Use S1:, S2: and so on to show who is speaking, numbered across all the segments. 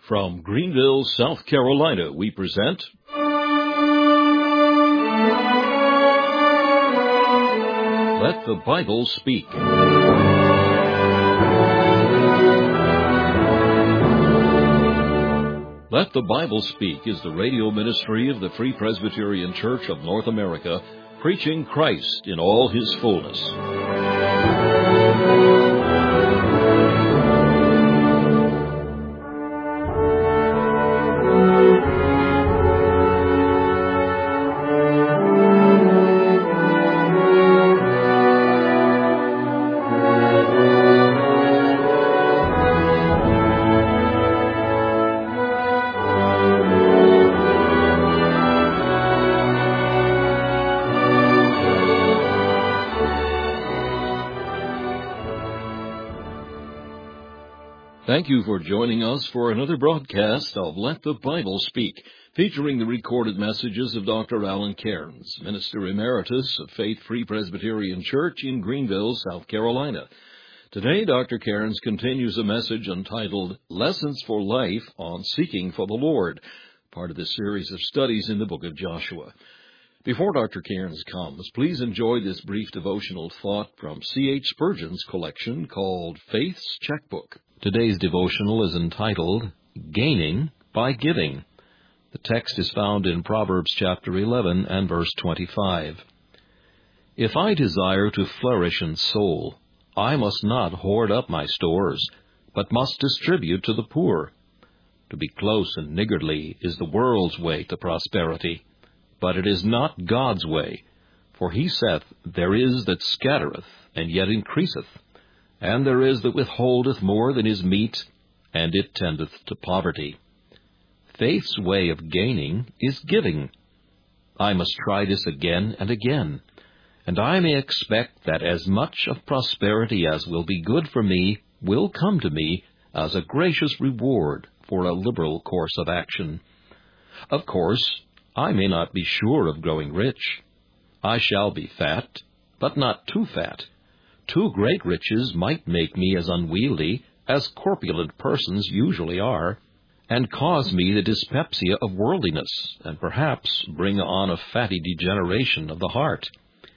S1: From Greenville, South Carolina, we present Let the Bible Speak. Let the Bible Speak is the radio ministry of the Free Presbyterian Church of North America, preaching Christ in all His fullness. Thank you for joining us for another broadcast of Let the Bible Speak, featuring the recorded messages of Dr. Alan Cairns, Minister Emeritus of Faith Free Presbyterian Church in Greenville, South Carolina. Today, Dr. Cairns continues a message entitled Lessons for Life on Seeking for the Lord, part of this series of studies in the book of Joshua. Before Dr. Cairns comes, please enjoy this brief devotional thought from C.H. Spurgeon's collection called Faith's Checkbook. Today's devotional is entitled, Gaining by Giving. The text is found in Proverbs chapter 11 and verse 25. If I desire to flourish in soul, I must not hoard up my stores, but must distribute to the poor. To be close and niggardly is the world's way to prosperity, but it is not God's way. For he saith, There is that scattereth, and yet increaseth, and there is that withholdeth more than is meet, and it tendeth to poverty. Faith's way of gaining is giving. I must try this again and again, and I may expect that as much of prosperity as will be good for me will come to me as a gracious reward for a liberal course of action. Of course, I may not be sure of growing rich. I shall be fat, but not too fat. Too great riches might make me as unwieldy as corpulent persons usually are, and cause me the dyspepsia of worldliness, and perhaps bring on a fatty degeneration of the heart.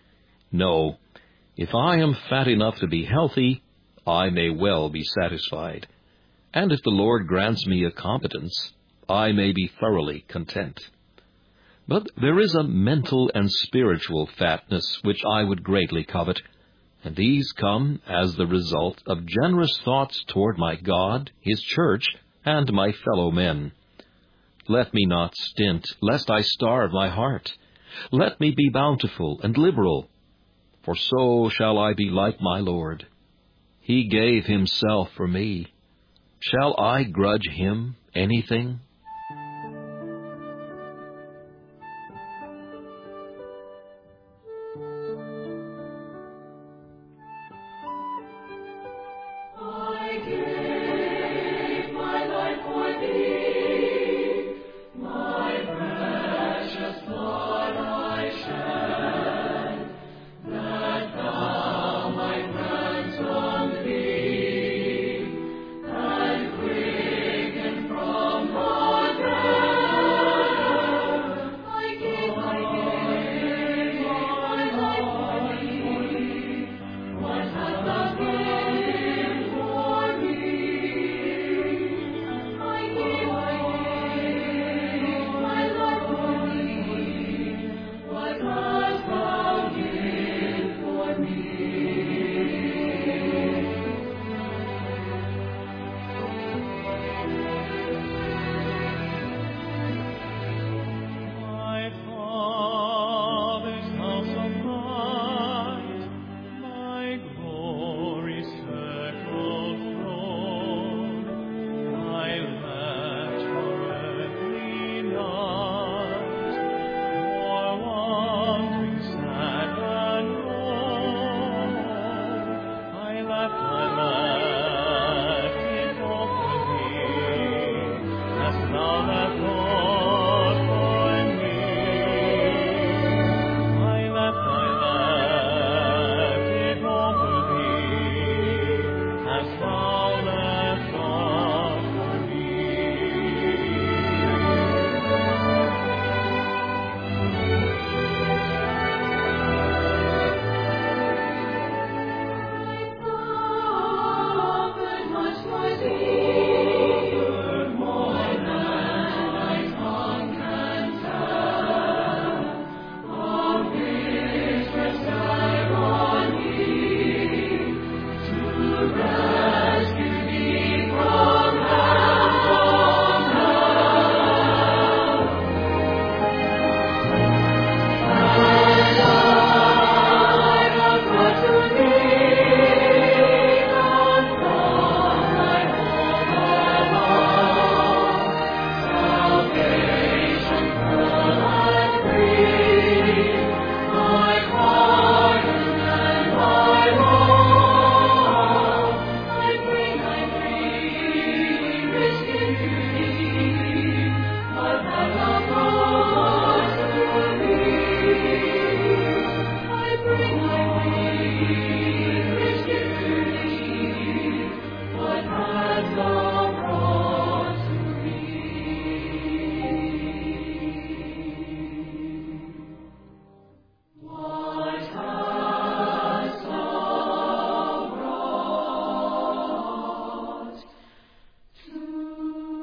S1: No, if I am fat enough to be healthy, I may well be satisfied, and if the Lord grants me a competence, I may be thoroughly content. But there is a mental and spiritual fatness which I would greatly covet, and these come as the result of generous thoughts toward my God, His church, and my fellow men. Let me not stint, lest I starve my heart. Let me be bountiful and liberal, for so shall I be like my Lord. He gave Himself for me. Shall I grudge Him anything?
S2: From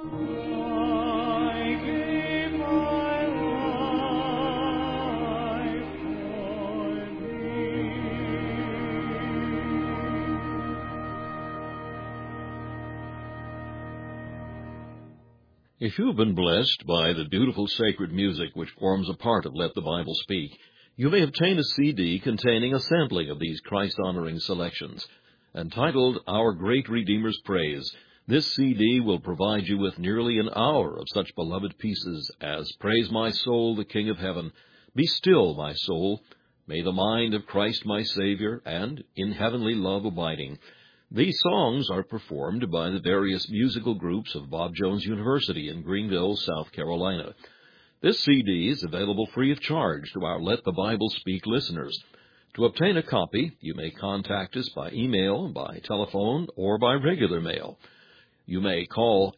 S1: If you have been blessed by the beautiful sacred music which forms a part of Let the Bible Speak, you may obtain a CD containing a sampling of these Christ-honoring selections. Entitled Our Great Redeemer's Praise, this CD will provide you with nearly an hour of such beloved pieces as Praise My Soul, the King of Heaven, Be Still, My Soul, May the Mind of Christ My Savior, and In Heavenly Love Abiding. These songs are performed by the various musical groups of Bob Jones University in Greenville, South Carolina. This CD is available free of charge to our Let the Bible Speak listeners. To obtain a copy, you may contact us by email, by telephone, or by regular mail. You may call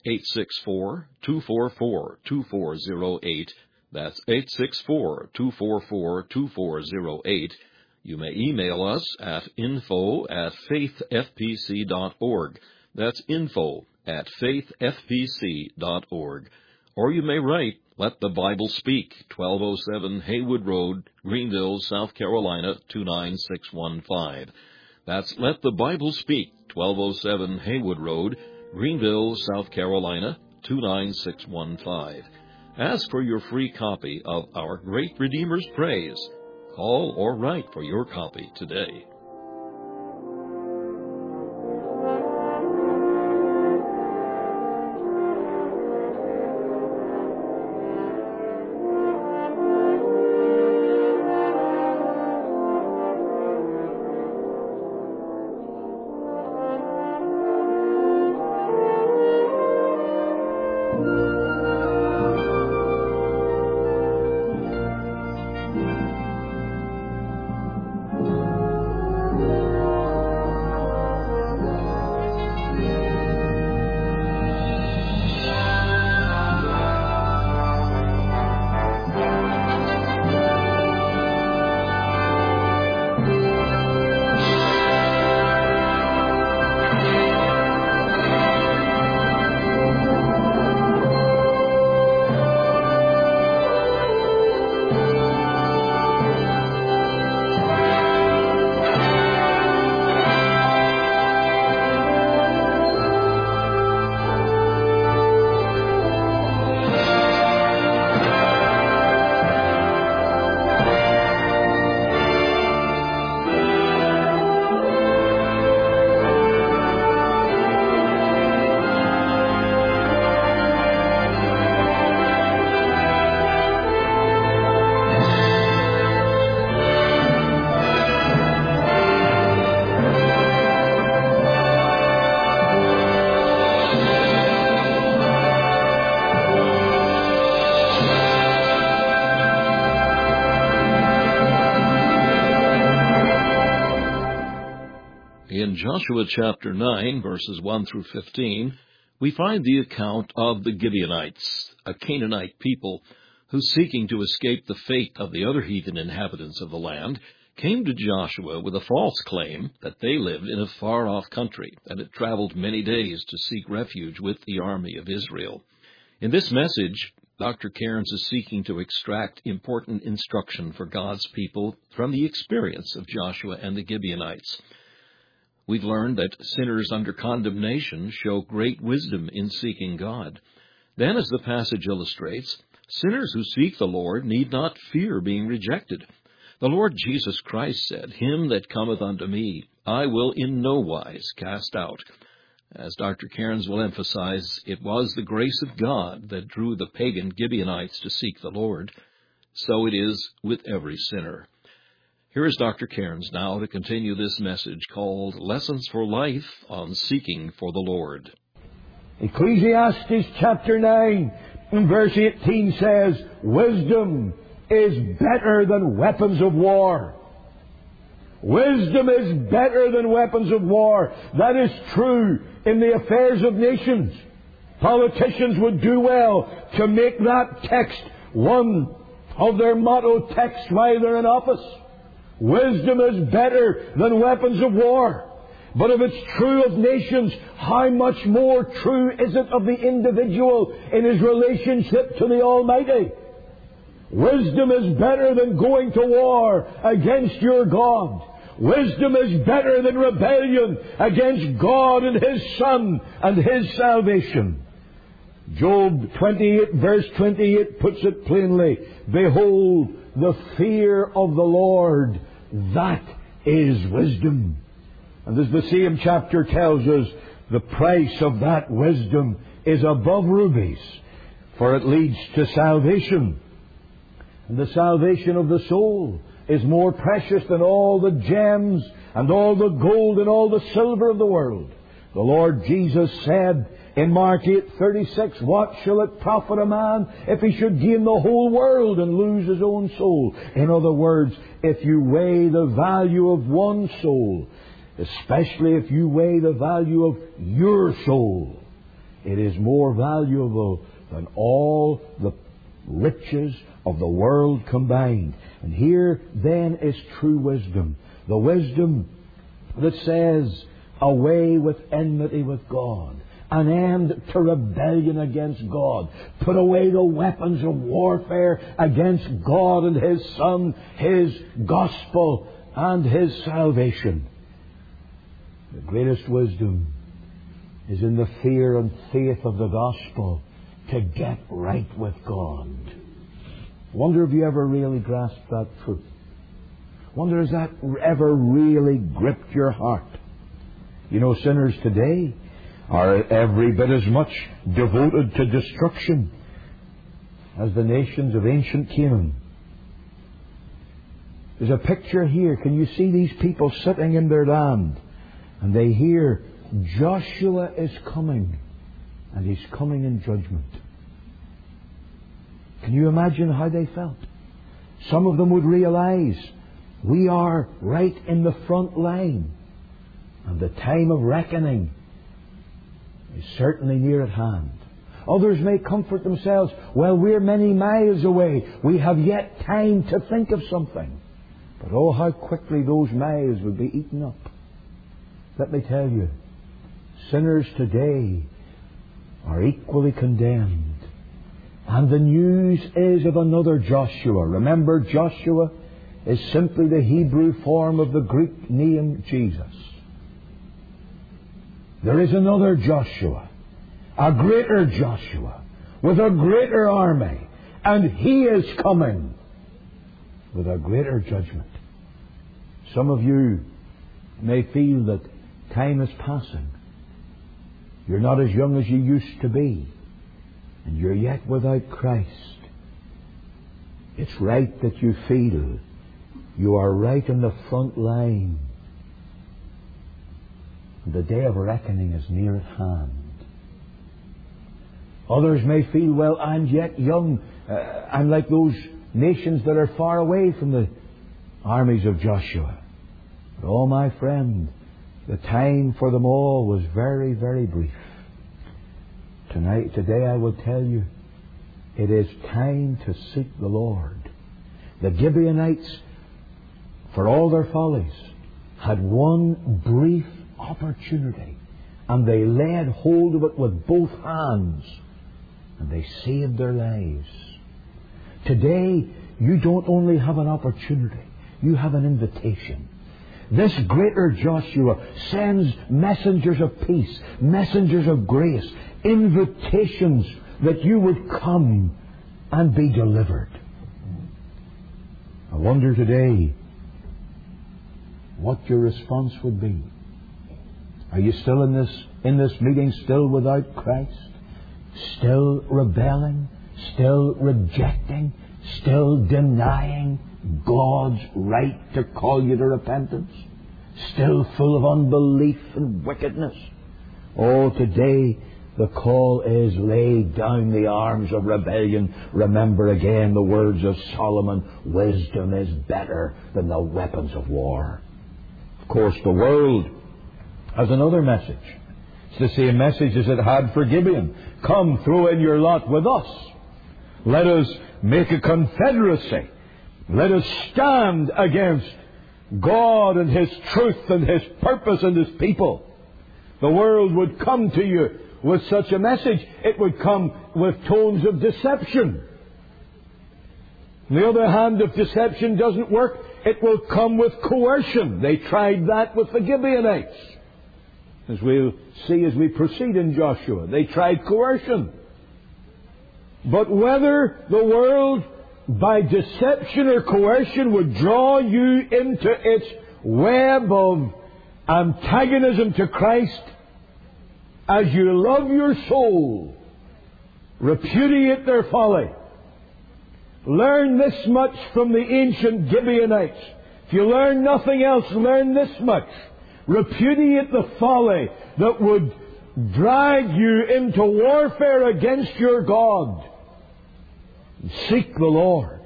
S1: 864-244-2408. That's 864-244-2408. You may email us at info@faithfpc.org. That's info@faithfpc.org. Or you may write, Let the Bible Speak, 1207 Haywood Road, Greenville, South Carolina, 29615. That's Let the Bible Speak, 1207 Haywood Road, Greenville, South Carolina, 29615. Ask for your free copy of Our Great Redeemer's Praise. Call or write for your copy today. In Joshua chapter 9, verses 1 through 15, we find the account of the Gibeonites, a Canaanite people who, seeking to escape the fate of the other heathen inhabitants of the land, came to Joshua with a false claim that they lived in a far-off country and had traveled many days to seek refuge with the army of Israel. In this message, Dr. Cairns is seeking to extract important instruction for God's people from the experience of Joshua and the Gibeonites. We've learned that sinners under condemnation show great wisdom in seeking God. Then, as the passage illustrates, sinners who seek the Lord need not fear being rejected. The Lord Jesus Christ said, "Him that cometh unto me, I will in no wise cast out." As Dr. Cairns will emphasize, it was the grace of God that drew the pagan Gibeonites to seek the Lord. So it is with every sinner. Here is Dr. Cairns now to continue this message called Lessons for Life on Seeking for the Lord.
S2: Ecclesiastes chapter 9 and verse 18 says, "Wisdom is better than weapons of war." Wisdom is better than weapons of war. That is true in the affairs of nations. Politicians would do well to make that text one of their motto texts while they're in office. Wisdom is better than weapons of war. But if it's true of nations, how much more true is it of the individual in his relationship to the Almighty? Wisdom is better than going to war against your God. Wisdom is better than rebellion against God and His Son and His salvation. Job 28 verse 28 puts it plainly. Behold, the fear of the Lord, that is wisdom. And as the same chapter tells us, the price of that wisdom is above rubies, for it leads to salvation. And the salvation of the soul is more precious than all the gems and all the gold and all the silver of the world. The Lord Jesus said in Mark 8:36, what shall it profit a man if he should gain the whole world and lose his own soul? In other words, if you weigh the value of one soul, especially if you weigh the value of your soul, it is more valuable than all the riches of the world combined. And here then is true wisdom. The wisdom that says, away with enmity with God, an end to rebellion against God, put away the weapons of warfare against God and His Son, His gospel and His salvation. The greatest wisdom is in the fear and faith of the gospel to get right with God. Wonder if you ever really grasped that truth. Wonder has that ever really gripped your heart. You know, sinners today are every bit as much devoted to destruction as the nations of ancient Canaan. There's a picture here. Can you see these people sitting in their land? And they hear Joshua is coming, and he's coming in judgment. Can you imagine how they felt? Some of them would realize we are right in the front line, and the time of reckoning is certainly near at hand. Others may comfort themselves, well, we're many miles away. We have yet time to think of something. But oh, how quickly those miles would be eaten up. Let me tell you, sinners today are equally condemned. And the news is of another Joshua. Remember, Joshua is simply the Hebrew form of the Greek name Jesus. There is another Joshua, a greater Joshua, with a greater army, and he is coming with a greater judgment. Some of you may feel that time is passing. You're not as young as you used to be, and you're yet without Christ. It's right that you feel you are right in the front line. The day of reckoning is near at hand. Others may feel, well, I'm yet young. I'm like those nations that are far away from the armies of Joshua. But oh, my friend, the time for them all was very, very brief. Today I will tell you, it is time to seek the Lord. The Gibeonites, for all their follies, had one brief opportunity, and they laid hold of it with both hands, and they saved their lives. Today, you don't only have an opportunity, you have an invitation. This greater Joshua sends messengers of peace, messengers of grace, invitations that you would come and be delivered. I wonder today what your response would be. Are you still in this meeting, still without Christ? Still rebelling? Still rejecting? Still denying God's right to call you to repentance? Still full of unbelief and wickedness? Oh, today the call is, lay down the arms of rebellion. Remember again the words of Solomon, wisdom is better than the weapons of war. Of course, the world has another message. It's the same message as it had for Gibeon. Come, throw in your lot with us. Let us make a confederacy. Let us stand against God and His truth and His purpose and His people. The world would come to you with such a message. It would come with tones of deception. On the other hand, if deception doesn't work, it will come with coercion. They tried that with the Gibeonites. As we'll see as we proceed in Joshua, they tried coercion. But whether the world, by deception or coercion, would draw you into its web of antagonism to Christ, as you love your soul, repudiate their folly. Learn this much from the ancient Gibeonites. If you learn nothing else, learn this much. Repudiate the folly that would drag you into warfare against your God. Seek the Lord.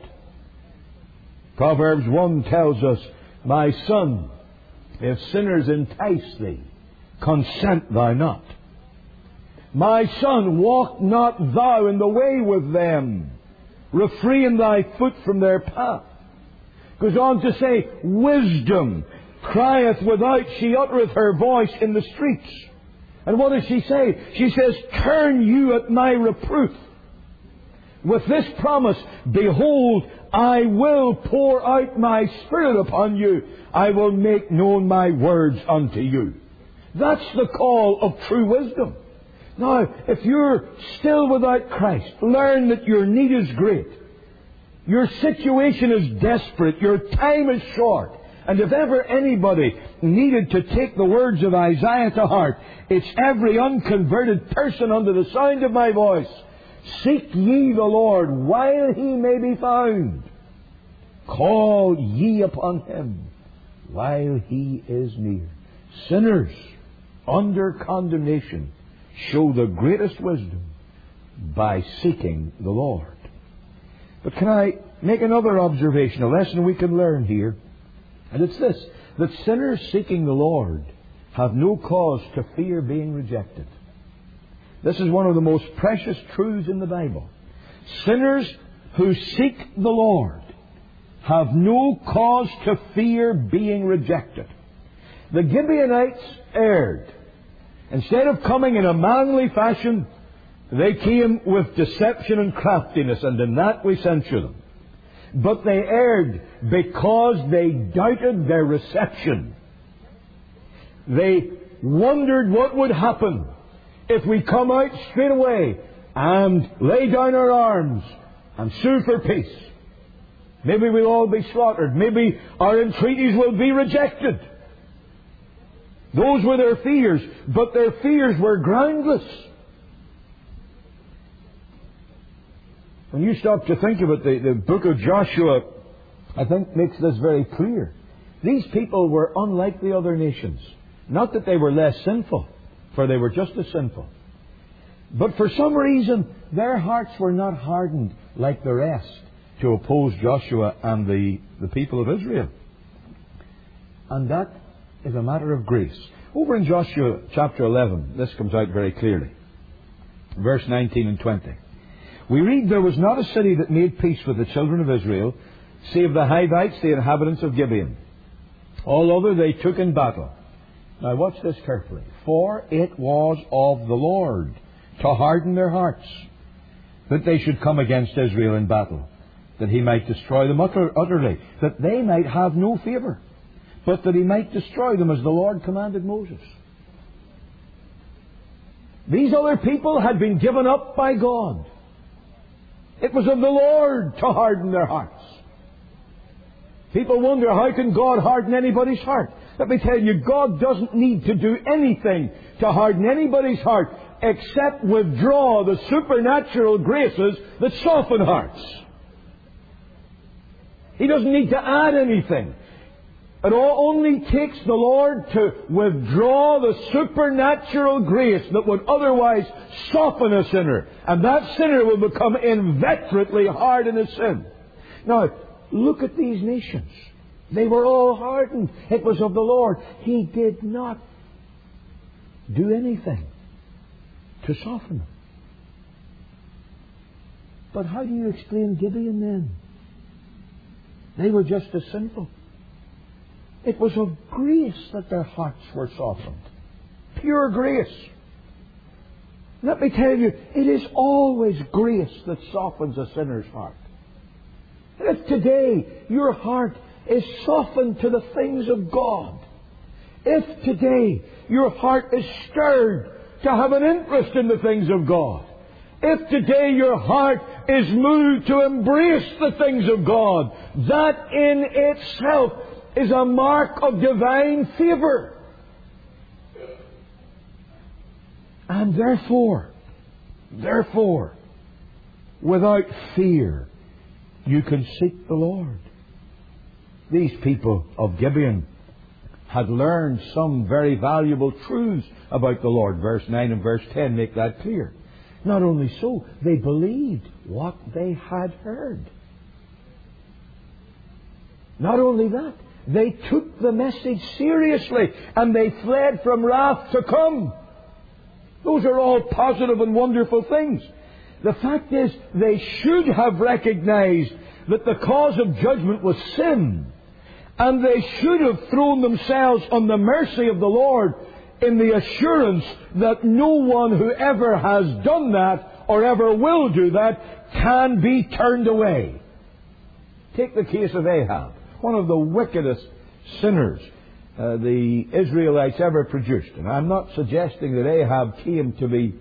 S2: Proverbs 1 tells us, "My son, if sinners entice thee, consent thou not. My son, walk not thou in the way with them. Refrain thy foot from their path." Goes on to say, "Wisdom crieth without, she uttereth her voice in the streets." And what does she say? She says, "Turn you at my reproof." With this promise, "Behold, I will pour out my Spirit upon you. I will make known my words unto you." That's the call of true wisdom. Now, if you're still without Christ, learn that your need is great. Your situation is desperate. Your time is short. And if ever anybody needed to take the words of Isaiah to heart, it's every unconverted person under the sound of my voice. Seek ye the Lord while He may be found. Call ye upon Him while He is near. Sinners under condemnation show the greatest wisdom by seeking the Lord. But can I make another observation, a lesson we can learn here? And it's this, that sinners seeking the Lord have no cause to fear being rejected. This is one of the most precious truths in the Bible. Sinners who seek the Lord have no cause to fear being rejected. The Gibeonites erred. Instead of coming in a manly fashion, they came with deception and craftiness, and in that we censure them. But they erred because they doubted their reception. They wondered what would happen if we come out straight away and lay down our arms and sue for peace. Maybe we'll all be slaughtered. Maybe our entreaties will be rejected. Those were their fears, but their fears were groundless. When you stop to think of it, the book of Joshua, I think, makes this very clear. These people were unlike the other nations. Not that they were less sinful, for they were just as sinful. But for some reason, their hearts were not hardened like the rest to oppose Joshua and the people of Israel. And that is a matter of grace. Over in Joshua chapter 11, this comes out very clearly. Verse 19 and 20. We read, "There was not a city that made peace with the children of Israel, save the Hivites, the inhabitants of Gibeon. All other they took in battle." Now watch this carefully. "For it was of the Lord to harden their hearts, that they should come against Israel in battle, that He might destroy them utterly, that they might have no favour, but that He might destroy them as the Lord commanded Moses." These other people had been given up by God. It was of the Lord to harden their hearts. People wonder, how can God harden anybody's heart? Let me tell you, God doesn't need to do anything to harden anybody's heart except withdraw the supernatural graces that soften hearts. He doesn't need to add anything. It only takes the Lord to withdraw the supernatural grace that would otherwise soften a sinner. And that sinner will become inveterately hard in his sin. Now, look at these nations. They were all hardened. It was of the Lord. He did not do anything to soften them. But how do you explain Gibeon then? They were just as sinful. It was of grace that their hearts were softened. Pure grace. Let me tell you, it is always grace that softens a sinner's heart. If today your heart is softened to the things of God, if today your heart is stirred to have an interest in the things of God, if today your heart is moved to embrace the things of God, that in itself is a mark of divine favor. And therefore, without fear, you can seek the Lord. These people of Gibeon had learned some very valuable truths about the Lord. Verse 9 and verse 10 make that clear. Not only so, they believed what they had heard. Not only that, they took the message seriously and they fled from wrath to come. Those are all positive and wonderful things. The fact is, they should have recognized that the cause of judgment was sin. And they should have thrown themselves on the mercy of the Lord in the assurance that no one who ever has done that or ever will do that can be turned away. Take the case of Ahab, one of the wickedest sinners the Israelites ever produced. And I'm not suggesting that Ahab came to be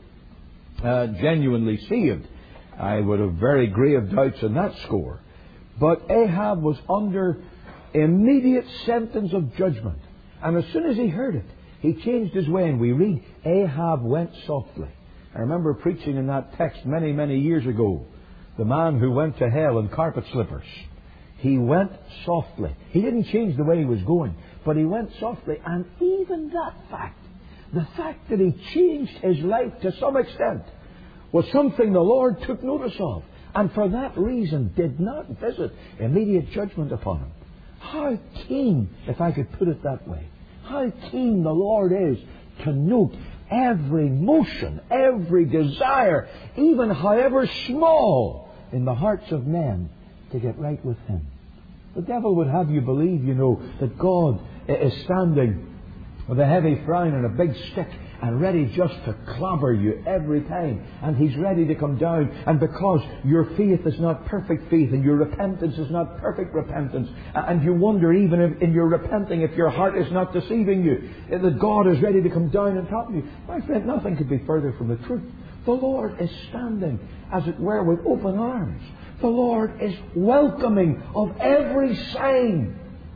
S2: genuinely saved. I would have very grave doubts on that score. But Ahab was under immediate sentence of judgment. And as soon as he heard it, he changed his way. And we read, Ahab went softly. I remember preaching in that text many, many years ago. The man who went to hell in carpet slippers. He went softly. He didn't change the way he was going, but he went softly. And even that fact, the fact that he changed his life to some extent, was something the Lord took notice of. And for that reason did not visit immediate judgment upon him. How keen, if I could put it that way, how keen the Lord is to note every motion, every desire, even however small, in the hearts of men to get right with Him. The devil would have you believe, that God is standing with a heavy frown and a big stick and ready just to clobber you every time. And He's ready to come down. And because your faith is not perfect faith and your repentance is not perfect repentance, and you wonder even if in your repenting if your heart is not deceiving you, that God is ready to come down and top you. My friend, nothing could be further from the truth. The Lord is standing, as it were, with open arms. The Lord is welcoming of every sign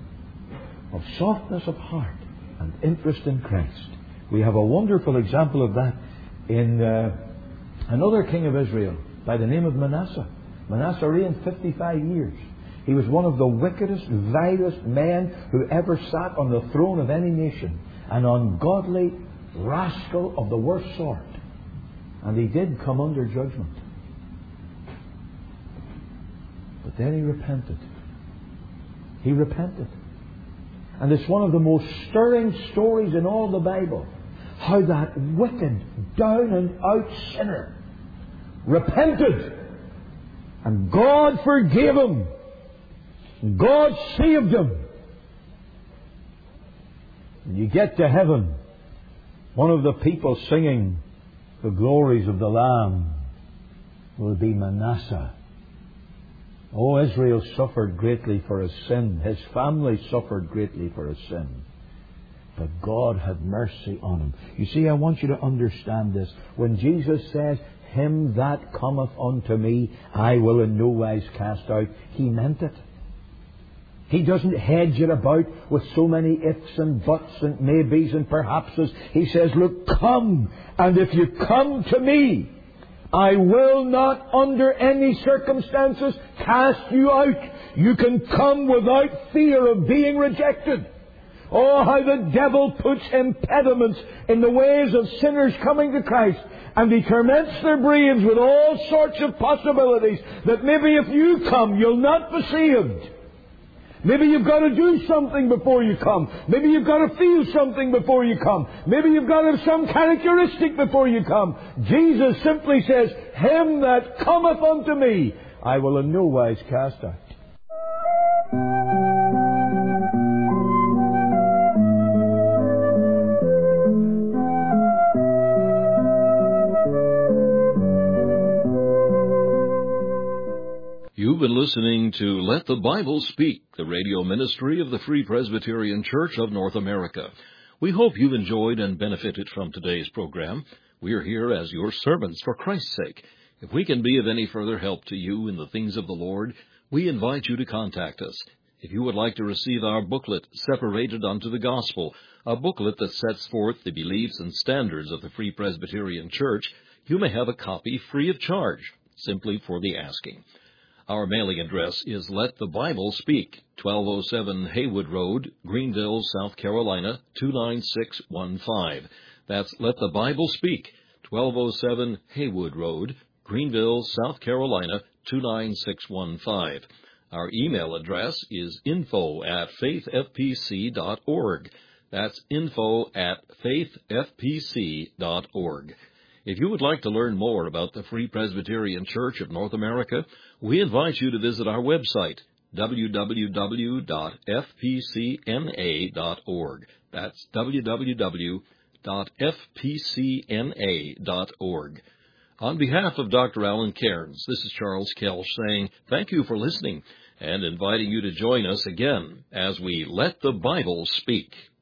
S2: of softness of heart and interest in Christ. We have a wonderful example of that in another king of Israel by the name of Manasseh. Manasseh reigned 55 years. He was one of the wickedest, vilest men who ever sat on the throne of any nation. An ungodly rascal of the worst sort. And he did come under judgment. But then he repented. He repented. And it's one of the most stirring stories in all the Bible. How that wicked, down and out sinner repented. And God forgave him. God saved him. And you get to heaven, one of the people singing the glories of the Lamb will be Manasseh. Oh, Israel suffered greatly for his sin. His family suffered greatly for his sin. But God had mercy on him. You see, I want you to understand this. When Jesus says, Him that cometh unto me, I will in no wise cast out, He meant it. He doesn't hedge it about with so many ifs and buts and maybes and perhapses. He says, look, come. And if you come to me, I will not under any circumstances cast you out. You can come without fear of being rejected. Oh, how the devil puts impediments in the ways of sinners coming to Christ. And he torments their brains with all sorts of possibilities that maybe if you come, you'll not be saved. Maybe you've got to do something before you come. Maybe you've got to feel something before you come. Maybe you've got to have some characteristic before you come. Jesus simply says, Him that cometh unto me, I will in no wise cast out.
S1: You've been listening to Let the Bible Speak, the radio ministry of the Free Presbyterian Church of North America. We hope you've enjoyed and benefited from today's program. We are here as your servants for Christ's sake. If we can be of any further help to you in the things of the Lord, we invite you to contact us. If you would like to receive our booklet, Separated unto the Gospel, a booklet that sets forth the beliefs and standards of the Free Presbyterian Church, you may have a copy free of charge, simply for the asking. Our mailing address is Let the Bible Speak, 1207 Haywood Road, Greenville, South Carolina, 29615. That's Let the Bible Speak, 1207 Haywood Road, Greenville, South Carolina, 29615. Our email address is info@faithfpc.org. That's info@faithfpc.org. If you would like to learn more about the Free Presbyterian Church of North America, we invite you to visit our website, www.fpcna.org. That's www.fpcna.org. On behalf of Dr. Alan Cairns, this is Charles Kelch saying thank you for listening and inviting you to join us again as we Let the Bible Speak.